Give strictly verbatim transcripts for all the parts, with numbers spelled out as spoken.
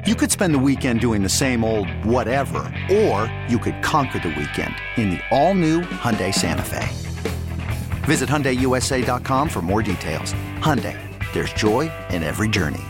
You could spend the weekend doing the same old whatever, or you could conquer the weekend in the all-new Hyundai Santa Fe. Visit Hyundai U S A dot com for more details. Hyundai, there's joy in every journey.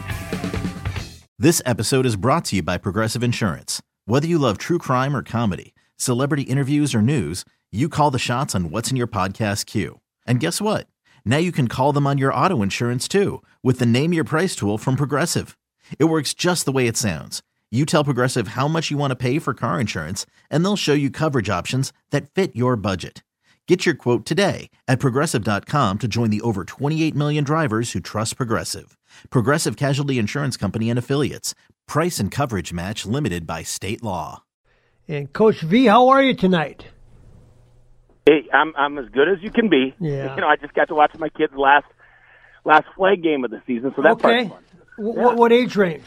This episode is brought to you by Progressive Insurance. Whether you love true crime or comedy, celebrity interviews or news, you call the shots on what's in your podcast queue. And guess what? Now you can call them on your auto insurance too with the Name Your Price tool from Progressive. It works just the way it sounds. You tell Progressive how much you want to pay for car insurance, and they'll show you coverage options that fit your budget. Get your quote today at Progressive dot com to join the over twenty-eight million drivers who trust Progressive. Progressive Casualty Insurance Company and Affiliates. Price and coverage match limited by state law. And Coach V, how are you tonight? Hey, I'm I'm as good as you can be. Yeah. You know, I just got to watch my kids' last last flag game of the season, so that's okay. fun. W- Yeah. What age range?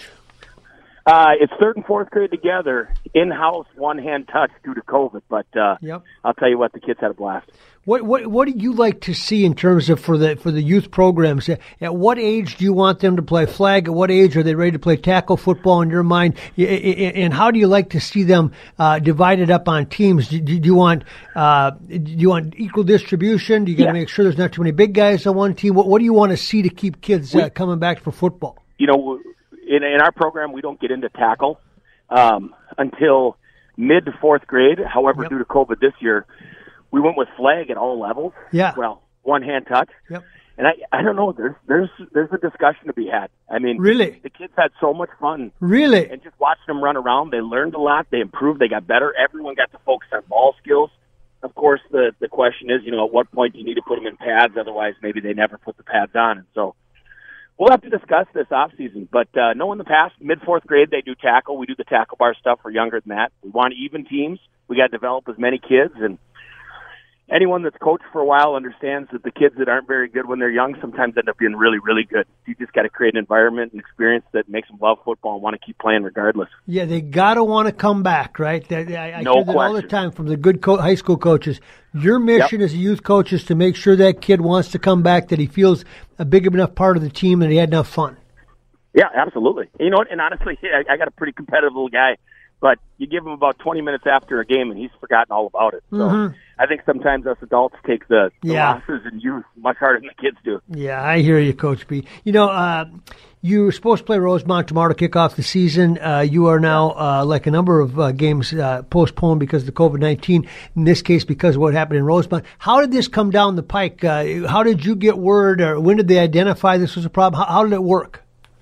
Uh, it's third and fourth grade together, in-house, one-hand touch due to COVID. But uh, Yep. I'll tell you what, the kids had a blast. What what what do you like to see in terms of for the for the youth programs? At what age do you want them to play flag? At what age are they ready to play tackle football in your mind? And how do you like to see them uh, divided up on teams? Do, do you want uh, do you want equal distribution? Do you got to Yeah. make sure there's not too many big guys on one team? What what do you want to see to keep kids uh, We- coming back for football? You know, in, in our program, we don't get into tackle um, until mid to fourth grade. However, Yep. due to COVID this year, we went with flag at all levels. Yeah. Well, one-hand touch. Yep. And I, I don't know. There's there's there's a discussion to be had. I mean, Really? the kids had so much fun, Really? and just watching them run around, they learned a lot. They improved. They got better. Everyone got to focus on ball skills. Of course, the the question is, you know, at what point do you need to put them in pads? Otherwise, maybe they never put the pads on. And so, we'll have to discuss this off season. But uh, no, in the past, mid fourth grade, they do tackle. We do the tackle bar stuff for younger than that. We want even teams. We got to develop as many kids, and anyone that's coached for a while understands that the kids that aren't very good when they're young sometimes end up being really, really good. You just got to create an environment and experience that makes them love football and want to keep playing regardless. Yeah, they gotta want to come back, right? I, I No hear that all the question. time from the good co- high school coaches. Your mission as a youth coach is to make sure that kid wants to come back, that he feels a big enough part of the team, and he had enough fun. Yeah, absolutely. You know what? And honestly, I, I got a pretty competitive little guy, but you give him about twenty minutes after a game, and he's forgotten all about it. So Mhm. I think sometimes us adults take the, the Yeah. losses in youth much harder than the kids do. Yeah, I hear you, Coach B. You know, uh, you were supposed to play Rosemont tomorrow to kick off the season. Uh, you are now, uh, like a number of uh, games, uh, postponed because of the COVID nineteen, in this case because of what happened in Rosemont. How did this come down the pike? Uh, how did you get word, or when did they identify this was a problem? How, how did it work?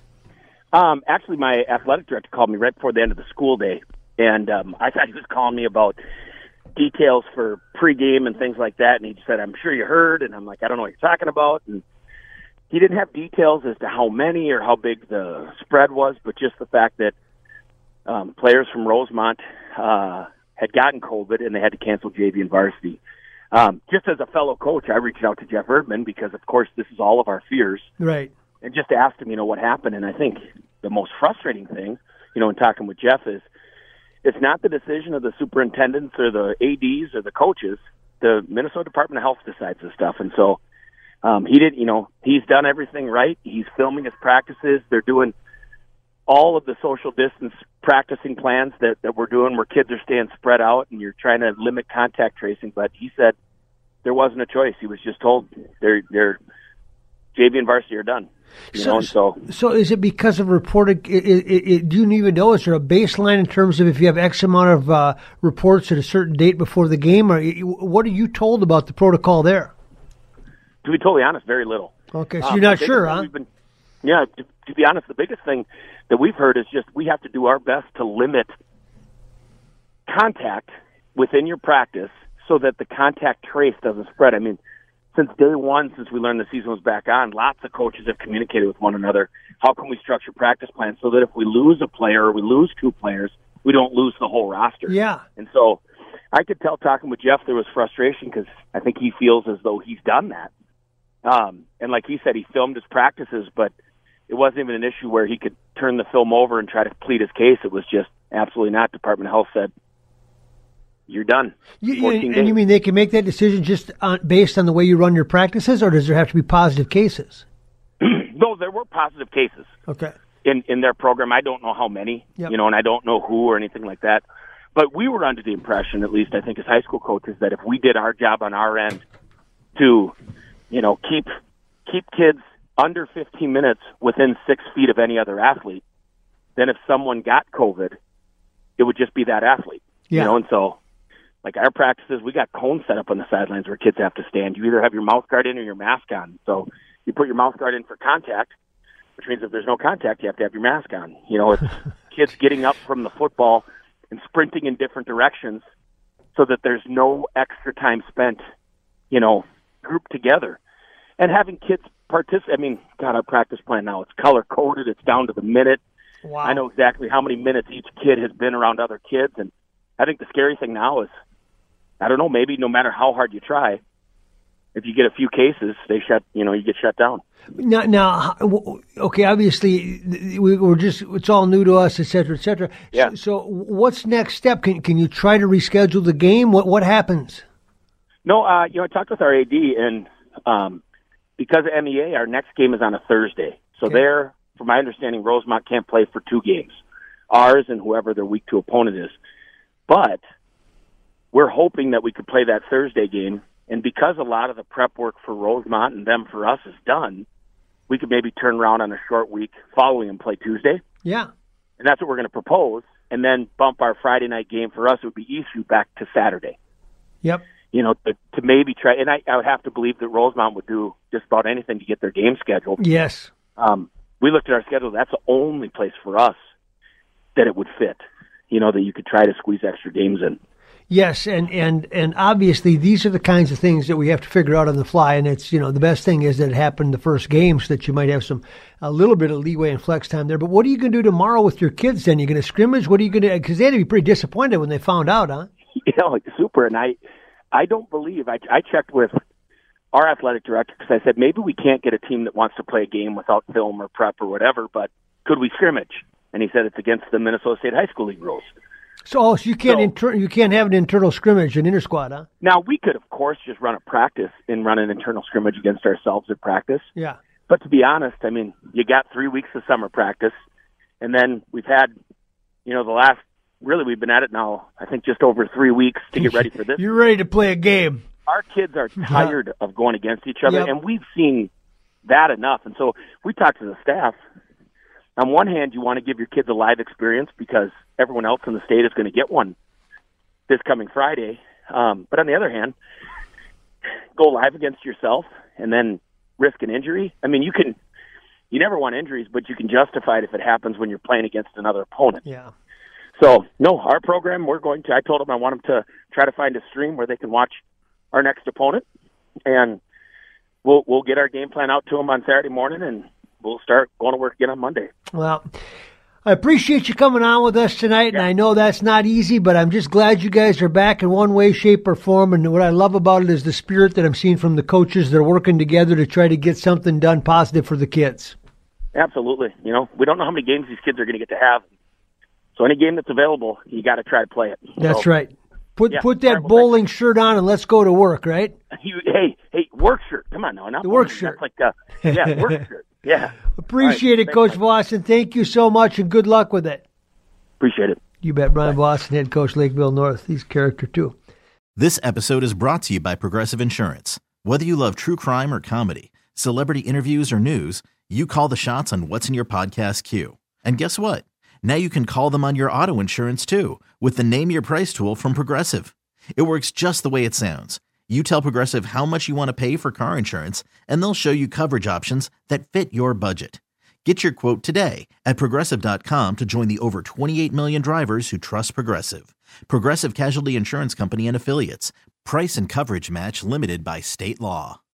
Um, actually, my athletic director called me right before the end of the school day, and um, I thought he was calling me about details for pregame and things like that, and he just said, I'm sure you heard, and I'm like, I don't know what you're talking about, and he didn't have details as to how many or how big the spread was, but just the fact that um, players from Rosemont uh, had gotten COVID and they had to cancel J V and varsity. Um, just as a fellow coach, I reached out to Jeff Erdman because, of course, this is all of our fears, Right. and just asked him, you know, what happened. And I think the most frustrating thing, you know, in talking with Jeff is it's not the decision of the superintendents or the A Ds or the coaches. The Minnesota Department of Health decides this stuff. And so um, he did, you know, he's done everything right. He's filming his practices. They're doing all of the social distance practicing plans that, that we're doing where kids are staying spread out and you're trying to limit contact tracing. But he said there wasn't a choice. He was just told they're, they're J V and varsity are done. You So- know, and so So is it because of reported, it, it, it, do you even know, is there a baseline in terms of if you have X amount of uh, reports at a certain date before the game, or what are you told about the protocol there? to be totally honest, very little. Okay, so Um, you're not the biggest sure, thing huh? we've been- yeah, to, to be honest, the biggest thing that we've heard is just we have to do our best to limit contact within your practice so that the contact trace doesn't spread. I mean, since day one, since we learned the season was back on, lots of coaches have communicated with one another. How can we structure practice plans so that if we lose a player or we lose two players, we don't lose the whole roster? Yeah. And so I could tell talking with Jeff there was frustration because I think he feels as though he's done that. Um, and like he said, he filmed his practices, but it wasn't even an issue where he could turn the film over and try to plead his case. It was just absolutely not. Department of Health said, you're done. You, you, fourteen and days. you mean they can make that decision just on, based on the way you run your practices, or does there have to be positive cases? No, there were positive cases. Okay. in, in their program. I don't know how many, yep. you know, and I don't know who or anything like that. But we were under the impression, at least I think as high school coaches, that if we did our job on our end to, you know, keep keep kids under fifteen minutes within six feet of any other athlete, then if someone got COVID, it would just be that athlete. Yeah. You know, and so, like our practices, we got cones set up on the sidelines where kids have to stand. You either have your mouth guard in or your mask on. So you put your mouth guard in for contact, which means if there's no contact, you have to have your mask on. You know, it's kids getting up from the football and sprinting in different directions so that there's no extra time spent, you know, grouped together. And having kids participate, I mean, God, our practice plan now, it's color-coded, it's down to the minute. Wow. I know exactly how many minutes each kid has been around other kids, and I think the scary thing now is, I don't know, maybe no matter how hard you try, if you get a few cases, they shut, you know, you get shut down. Now, now, okay, obviously, we, we're just, it's all new to us, et cetera, et cetera. Yeah. So, so what's next step? Can can you try to reschedule the game? What what happens? No, uh, you know, I talked with our A D, and um, because of M E A, our next game is on a Thursday. So Okay. there, from my understanding, Rosemont can't play for two games, ours and whoever their week two opponent is. But we're hoping that we could play that Thursday game, and because a lot of the prep work for Rosemont and them for us is done, we could maybe turn around on a short week following and play Tuesday. Yeah. And that's what we're going to propose, and then bump our Friday night game for us, it would be Eastview, back to Saturday. Yep. You know, to, to maybe try, and I, I would have to believe that Rosemont would do just about anything to get their game scheduled. Yes. Um, we looked at our schedule. That's the only place for us that it would fit, you know, that you could try to squeeze extra games in. Yes, and, and, and obviously these are the kinds of things that we have to figure out on the fly, and it's, you know, the best thing is that it happened the first game so that you might have some, a little bit of leeway and flex time there. But what are you going to do tomorrow with your kids then? You're going to scrimmage? What are you going to, because they had to be pretty disappointed when they found out, huh? You know, like super, and I, I don't believe, I, I checked with our athletic director because I said maybe we can't get a team that wants to play a game without film or prep or whatever, but could we scrimmage? And he said it's against the Minnesota State High School League rules. So, oh, so you can't So- inter- you can't have an internal scrimmage, an inter squad, huh? Now, we could, of course, just run a practice and run an internal scrimmage against ourselves at practice. Yeah. But to be honest, I mean, you got three weeks of summer practice, and then we've had, you know, the last, really we've been at it now, I think just over three weeks to get ready for this. You're ready to play a game. Our kids are tired of going against each other, Yep. and we've seen that enough. And so we talked to the staff. On one hand, you want to give your kids a live experience because everyone else in the state is going to get one this coming Friday. Um, but on the other hand, go live against yourself and then risk an injury. I mean, you can, you never want injuries, but you can justify it if it happens when you're playing against another opponent. Yeah. So, no, our program, we're going to, I told them I want them to try to find a stream where they can watch our next opponent, and we'll we'll get our game plan out to them on Saturday morning, and we'll start going to work again on Monday. Well, I appreciate you coming on with us tonight, and I know that's not easy, but I'm just glad you guys are back in one way, shape, or form. And what I love about it is the spirit that I'm seeing from the coaches that are working together to try to get something done positive for the kids. Absolutely. You know, we don't know how many games these kids are going to get to have. So any game that's available, you got to try to play it. That's so, right. Put yeah. put that All right, well, bowling shirt on and let's go to work, right? You, hey, hey, work shirt. Come on now. Not The work bowling. shirt. That's like, uh, yeah, work shirt. Yeah. Appreciate right. it, Coach Thanks, Boston. Thank you so much, and good luck with it. Appreciate it. You bet. Brian Boston, head coach, Lakeville North. He's character, too. This episode is brought to you by Progressive Insurance. Whether you love true crime or comedy, celebrity interviews or news, you call the shots on what's in your podcast queue. And guess what? Now you can call them on your auto insurance, too, with the Name Your Price tool from Progressive. It works just the way it sounds. You tell Progressive how much you want to pay for car insurance, and they'll show you coverage options that fit your budget. Get your quote today at Progressive dot com to join the over twenty-eight million drivers who trust Progressive. Progressive Casualty Insurance Company and Affiliates. Price and coverage match limited by state law.